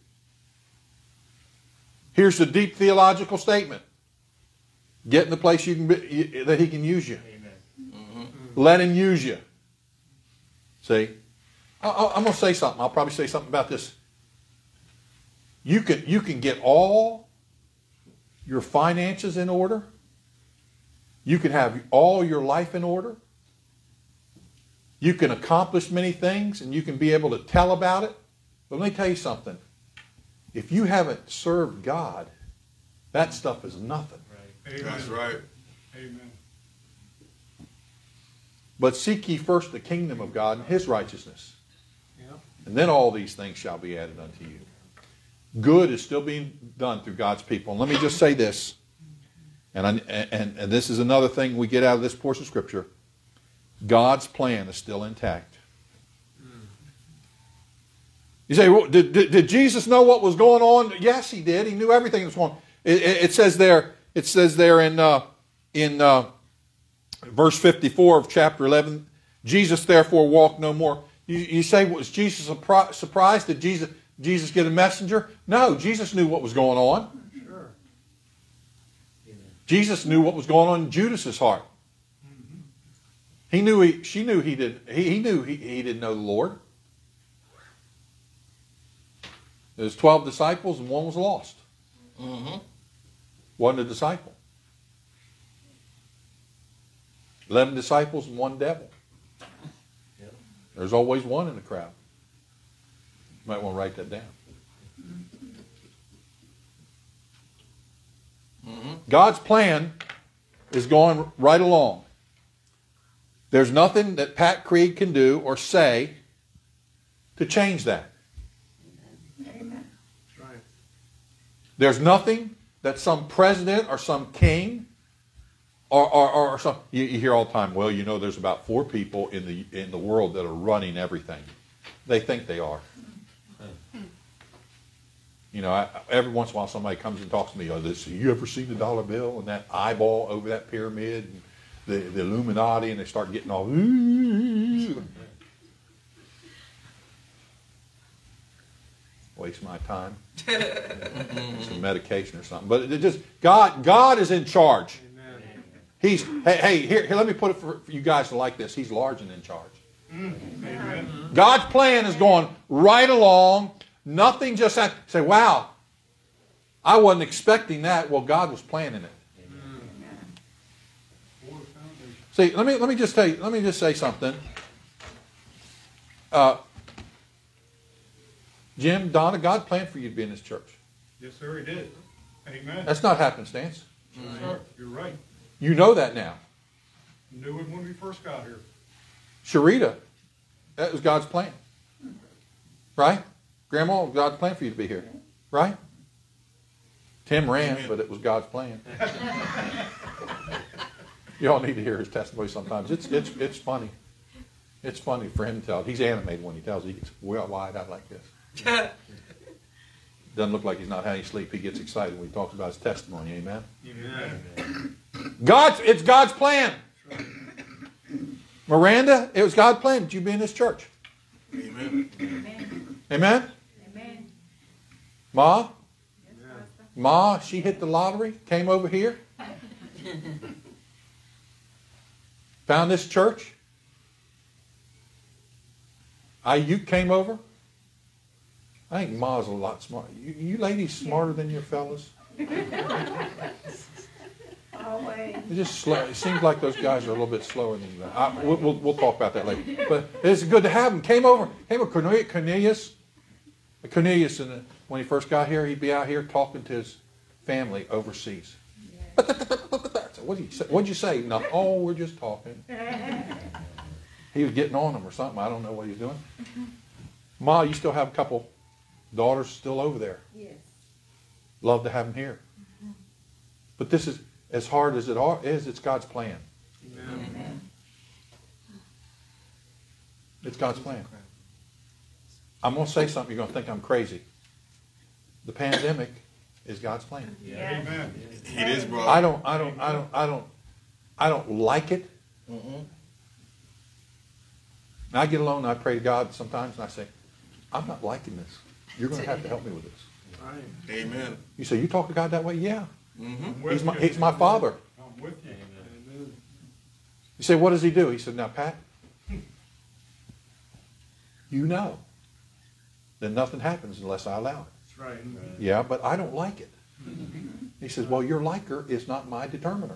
Here's the deep theological statement. Get in the place that he can use you. Let him use you. See? I'm going to say something. I'll probably say something about this. You can get all your finances in order. You can have all your life in order. You can accomplish many things and you can be able to tell about it. But let me tell you something. If you haven't served God, that stuff is nothing. Amen. That's right. Amen. But seek ye first the kingdom of God and his righteousness. Yeah. And then all these things shall be added unto you. Good is still being done through God's people. And let me just say this. And this is another thing we get out of this portion of Scripture. God's plan is still intact. You say, well, did Jesus know what was going on? Yes, he did. He knew everything that was going on. It says there in verse 54 of chapter 11, Jesus therefore walked no more. You say, was Jesus surprised? Did Jesus get a messenger? No, Jesus knew what was going on. Sure. Jesus knew what was going on in Judas's heart. He knew he didn't know the Lord. There's 12 disciples and one was lost. Wasn't a disciple. 11 disciples and one devil. There's always one in the crowd. You might want to write that down. God's plan is going right along. There's nothing that Pat Creed can do or say to change that. That's right. There's nothing that some president or some king or some you hear all the time. Well, there's about 4 people in the world that are running everything. They think they are. Every once in a while somebody comes and talks to me. You ever seen the dollar bill and that eyeball over that pyramid? And the Illuminati, and they start getting all, waste my time. Some medication or something. But it just, God is in charge. He's, hey, here, let me put it for you guys to like this. He's large and in charge. Amen. God's plan is going right along. Nothing just happened. Say, wow, I wasn't expecting that. Well, God was planning it. See, let me just tell you, let me just say something. Jim, Donna, God planned for you to be in this church. Yes, sir, he did. Amen. That's not happenstance. Yes, sir, you're right. You know that now. Knew it when we first got here. Sharita, that was God's plan. Right? Grandma, it was God's plan for you to be here. Right? Tim ran, but it was God's plan. You all need to hear his testimony sometimes. It's funny. It's funny for him to tell. He's animated when he tells it. He gets wide-eyed like this. Doesn't look like he's not having sleep. He gets excited when he talks about his testimony. Amen? Amen. It's God's plan. Miranda, it was God's plan that you be in this church. Amen. Amen? Amen. Ma, she hit the lottery, came over here, found this church. You came over. I think Ma's a lot smarter. You ladies smarter than your fellas. Always. It's just slow. It seems like those guys are a little bit slower than you. We'll talk about that later. But it's good to have him. Came over. Cornelius. Cornelius, when he first got here, he'd be out here talking to his family overseas. What'd you say? No, we're just talking. He was getting on them or something. I don't know what he's doing. Ma, you still have a couple daughters still over there. Yes. Love to have them here. But this is, as hard as it is, it's God's plan. Amen. It's God's plan. I'm going to say something you're going to think I'm crazy. The pandemic is God's plan. Yeah. Amen. It is, bro. I don't like it. And I get alone and I pray to God sometimes and I say, I'm not liking this. You're going to have to help me with this. Right. Amen. You say, you talk to God that way? Yeah. Mm-hmm. I'm with you. He's my father. I'm with you. Amen. You say, what does he do? He said, now, Pat, you know that nothing happens unless I allow it. That's right. Yeah, but I don't like it. He says, well, your liker is not my determiner.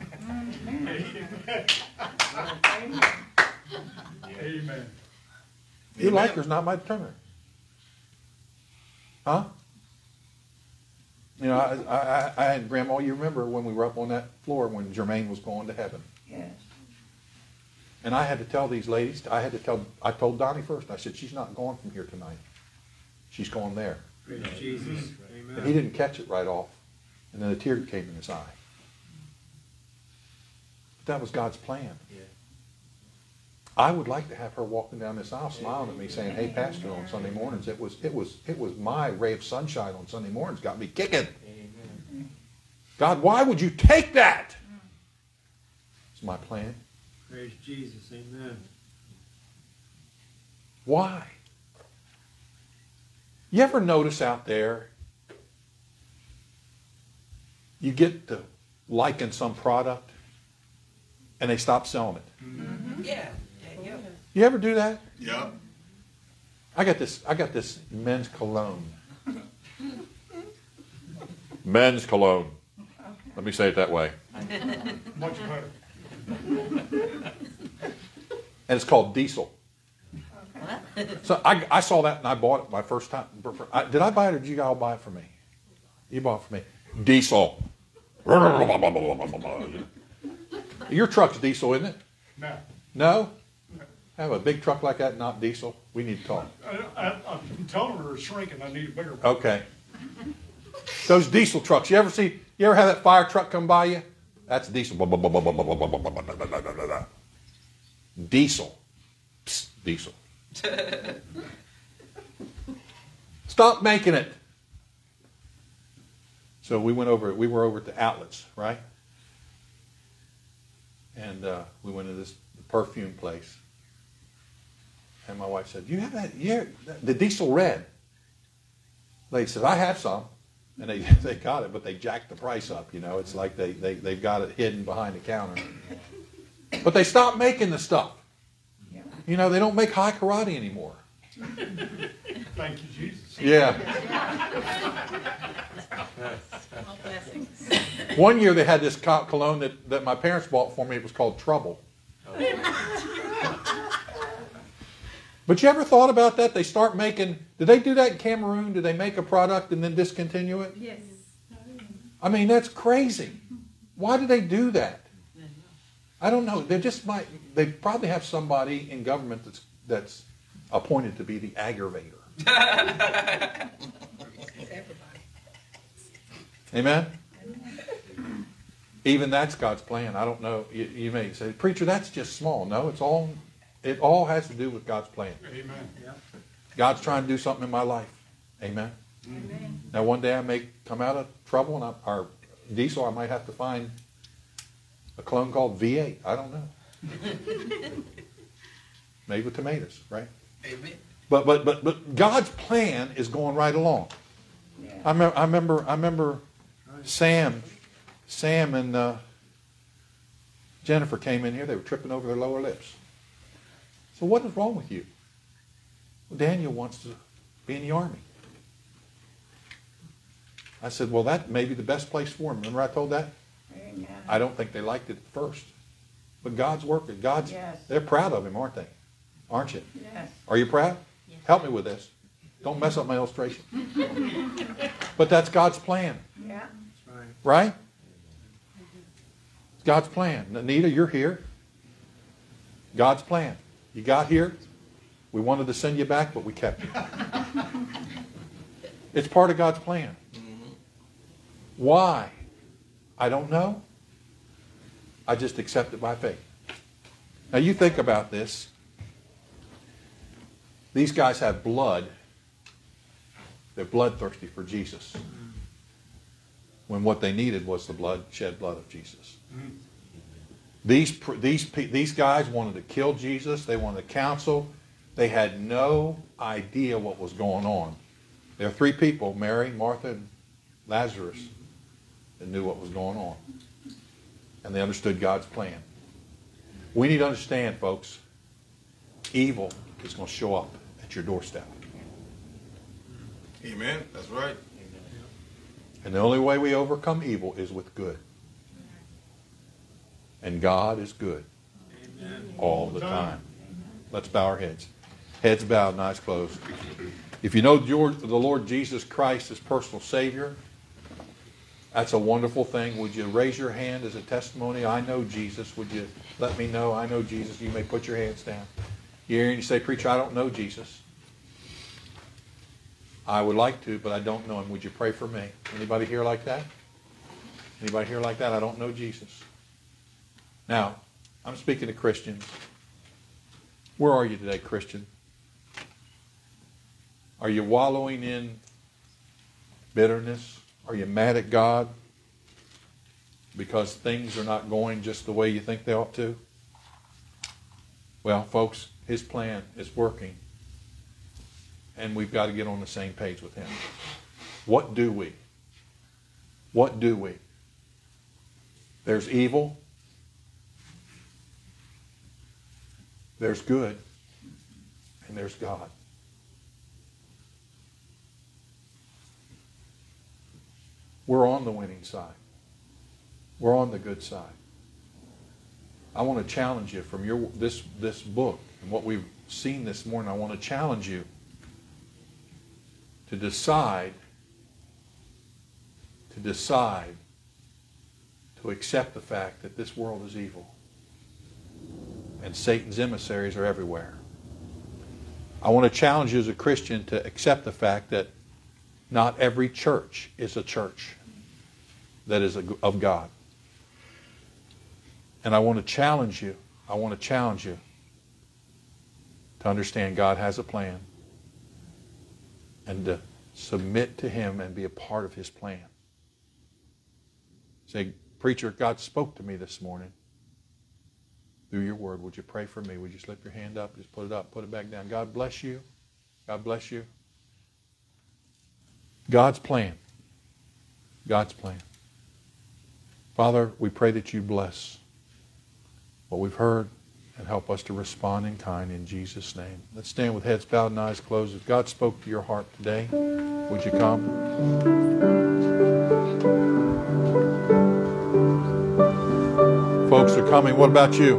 Amen. Your liker is not my determiner. Huh? You know, I had Grandma, you remember when we were up on that floor when Jermaine was going to heaven. Yes. And I had to tell these ladies, I told Donnie first, I said, she's not going from here tonight. She's going there. Praise Jesus. And he Amen. didn't catch it right off. And then a tear came in his eye. But that was God's plan. Yeah. I would like to have her walking down this aisle smiling at me saying, hey, Pastor, on Sunday mornings, it was my ray of sunshine on Sunday mornings, got me kicking. Amen. God, why would you take that? It's my plan. Praise Jesus. Amen. Why? You ever notice out there, you get to liking some product and they stop selling it? Yeah. You ever do that? Yep. I got this men's cologne. Men's cologne. Let me say it that way. Much better. And it's called Diesel. So I saw that and I bought it my first time. Did I buy it or did you all buy it for me? You bought it for me. Diesel. Your truck's diesel, isn't it? Now, No? Have a big truck like that, not diesel? We need to talk. I'm telling her it's shrinking. I need a bigger one. Okay. Those diesel trucks. You ever have that fire truck come by you? That's diesel. Diesel. Psst, diesel. Stop making it. So we were over at the outlets, right? And we went to this perfume place. And my wife said, "You have that? Yeah, the Diesel Red." They said, I have some. And they, they got it, but they jacked the price up, you know. It's like they've got it hidden behind the counter. But they stopped making the stuff. You know, they don't make high karate anymore. Thank you, Jesus. Yeah. One year they had this cologne that my parents bought for me. It was called Trouble. But you ever thought about that? They start making, did they do that in Cameroon? Did they make a product and then discontinue it? Yes. I mean, that's crazy. Why do they do that? I don't know. They probably have somebody in government that's appointed to be the aggravator. Amen? Even that's God's plan. I don't know. You may say, preacher, that's just small. No, it all has to do with God's plan. Amen. Yeah. God's trying to do something in my life. Amen? Amen. Now, one day I may come out of trouble, and or diesel, I might have to find a clone called V8. I don't know. Made with tomatoes, right? Amen. But God's plan is going right along. Yeah. I remember Sam and Jennifer came in here. They were tripping over their lower lips. So what is wrong with you? Well, Daniel wants to be in the army. I said, well, that may be the best place for him. Remember I told that? Amen. I don't think they liked it at first. But God's working. Yes. They're proud of him, aren't they? Aren't you? Yes. Are you proud? Yes. Help me with this. Don't mess up my illustration. But that's God's plan, Yeah. That's right. right? It's God's plan. Anita, you're here. God's plan. You got here. We wanted to send you back, but we kept you. It's part of God's plan. Why? I don't know. I just accept it by faith. Now you think about this. These guys have blood. They're bloodthirsty for Jesus. When what they needed was the shed blood of Jesus. These guys wanted to kill Jesus. They wanted to counsel. They had no idea what was going on. There are three people, Mary, Martha, and Lazarus, that knew what was going on. And they understood God's plan. We need to understand, folks, evil is going to show up at your doorstep. Amen. That's right. And the only way we overcome evil is with good. And God is good all the time. Let's bow our heads. Heads bowed and eyes closed. If you know the Lord Jesus Christ as personal Savior, that's a wonderful thing. Would you raise your hand as a testimony? I know Jesus. Would you let me know? I know Jesus. You may put your hands down. You say, preacher, I don't know Jesus. I would like to, but I don't know him. Would you pray for me? Anybody here like that? Anybody here like that? I don't know Jesus. Now, I'm speaking to Christians. Where are you today, Christian? Are you wallowing in bitterness? Are you mad at God because things are not going just the way you think they ought to? Well, folks, his plan is working. And we've got to get on the same page with him. What do we? What do we? There's evil. There's good. And there's God. We're on the winning side. We're on the good side. I want to challenge you from this book and what we've seen this morning. I want to challenge you to decide to accept the fact that this world is evil and Satan's emissaries are everywhere. I want to challenge you as a Christian to accept the fact that not every church is a church that is of God. And I want to challenge you to understand God has a plan and to submit to him and be a part of his plan. Say, preacher, God spoke to me this morning through your word. Would you pray for me? Would you slip your hand up? Just put it up, put it back down. God bless you. God bless you. God's plan. God's plan. Father, we pray that you bless what we've heard and help us to respond in kind in Jesus' name. Let's stand with heads bowed and eyes closed. If God spoke to your heart today, would you come? Folks are coming. What about you?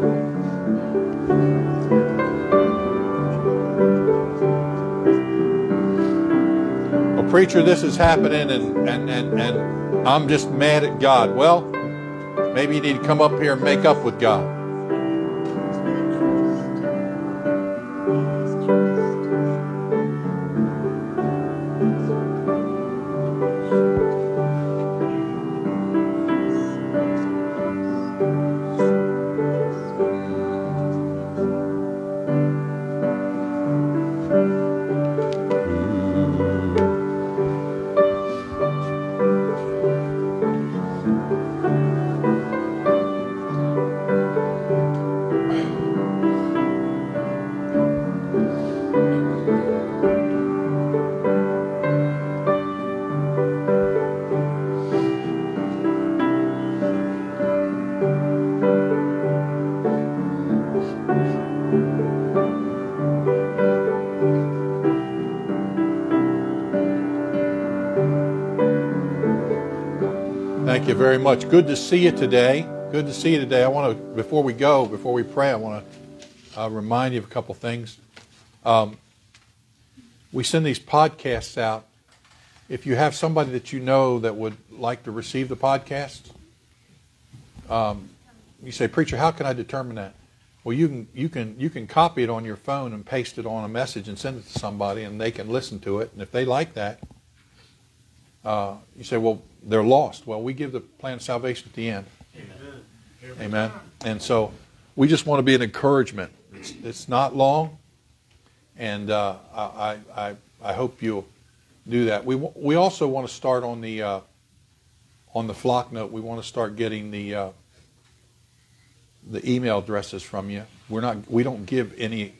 Well, preacher, this is happening and I'm just mad at God. Well, maybe you need to come up here and make up with God. Thank you very much. Good to see you today. Good to see you today. I want to, before we pray, I want to remind you of a couple things. We send these podcasts out. If you have somebody that you know that would like to receive the podcast, you say, preacher, how can I determine that? Well, you can copy it on your phone and paste it on a message and send it to somebody, and they can listen to it. And if they like that, you say, well, they're lost. Well, we give the plan of salvation at the end. Amen. Amen. And so we just want to be an encouragement. It's not long, and I hope you'll do that. We also want to start on the flock note. We want to start getting the email addresses from you. We don't give any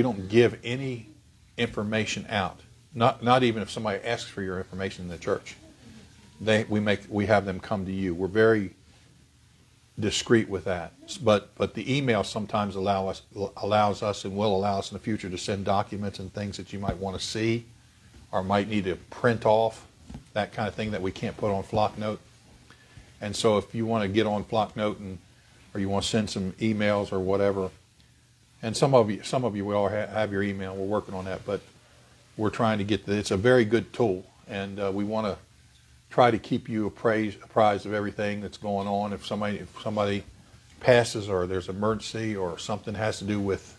information out. Not even if somebody asks for your information in the church. We have them come to you. We're very discreet with that. But the email sometimes allows us and will allow us in the future to send documents and things that you might want to see or might need to print off, that kind of thing that we can't put on Flocknote. And so if you want to get on Flocknote or you want to send some emails or whatever, and some of you will have your email. We're working on that, but we're trying to get it's a very good tool, and we want to try to keep you apprised of everything that's going on. If somebody passes or there's an emergency or something has to do with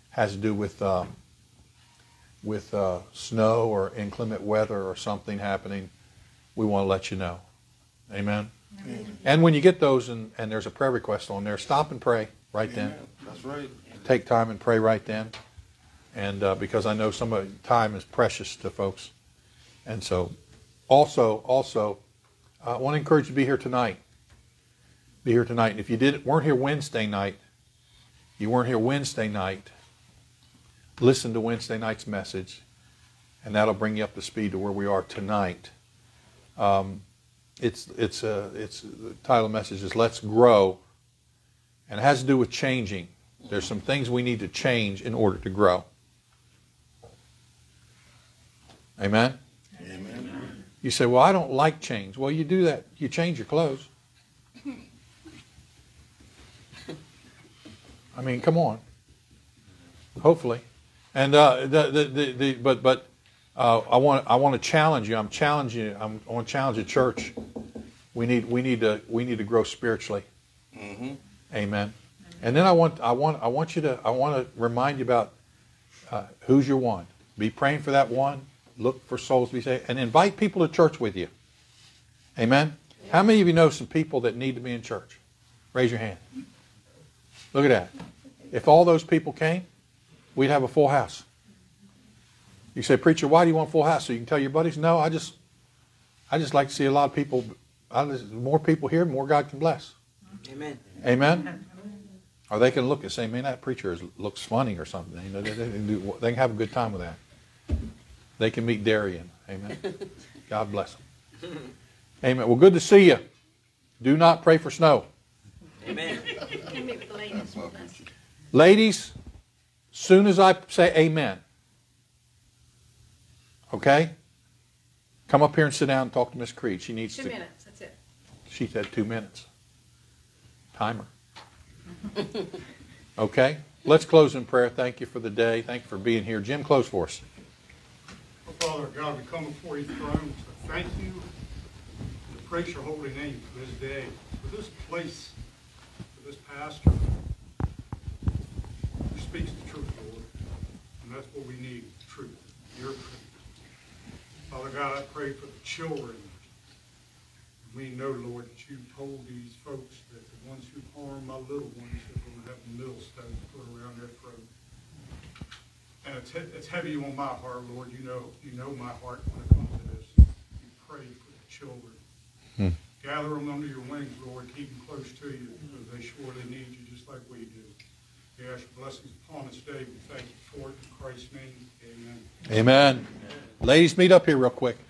snow or inclement weather or something happening, we want to let you know. Amen. Amen. And when you get those and there's a prayer request on there, stop and pray right then. That's right. Take time and pray right then. And because I know time is precious to folks. And so also, I want to encourage you to be here tonight. Be here tonight. And if you weren't here Wednesday night, listen to Wednesday night's message, and that'll bring you up to speed to where we are tonight. It's the title of the message is Let's Grow, and it has to do with changing. There's some things we need to change in order to grow. Amen? Amen. You say, well, I don't like change. Well, you do that. You change your clothes. I mean, come on. Hopefully. And I want to challenge you. I want to challenge the church. We need to grow spiritually. Mm-hmm. Amen. And then I want to remind you about who's your one. Be praying for that one. Look for souls to be saved, and invite people to church with you. Amen. Yeah. How many of you know some people that need to be in church? Raise your hand. Look at that. If all those people came, we'd have a full house. You say, preacher, why do you want a full house? So you can tell your buddies? No, I just like to see a lot of people. More people here, more God can bless. Amen. Amen. Or they can look and say, man, that preacher looks funny or something. You know, they can have a good time with that. They can meet Darian. Amen. God bless them. Amen. Well, good to see you. Do not pray for snow. Amen. Can meet with the ladies with us. Ladies, soon as I say amen, okay? Come up here and sit down and talk to Miss Creed. She needs 2 to. minutes, that's it. She said 2 minutes. Timer. Okay? Let's close in prayer. Thank you for the day. Thank you for being here. Jim, close for us. Oh, Father God, we come before your throne to thank you and to praise your holy name for this day, for this place, for this pastor who speaks the truth, Lord. And that's what we need, truth, your truth. Father God, I pray for the children. We know, Lord, that you told these folks that the ones who harm my little ones are going to have a millstone put around their throat. And it's heavy on my heart, Lord. You know my heart when it comes to this. You pray for the children. Gather them under your wings, Lord. Keep them close to you because they surely need you just like we do. We ask your blessings upon this day. We thank you for it in Christ's name. Amen. Amen. Ladies, meet up here real quick.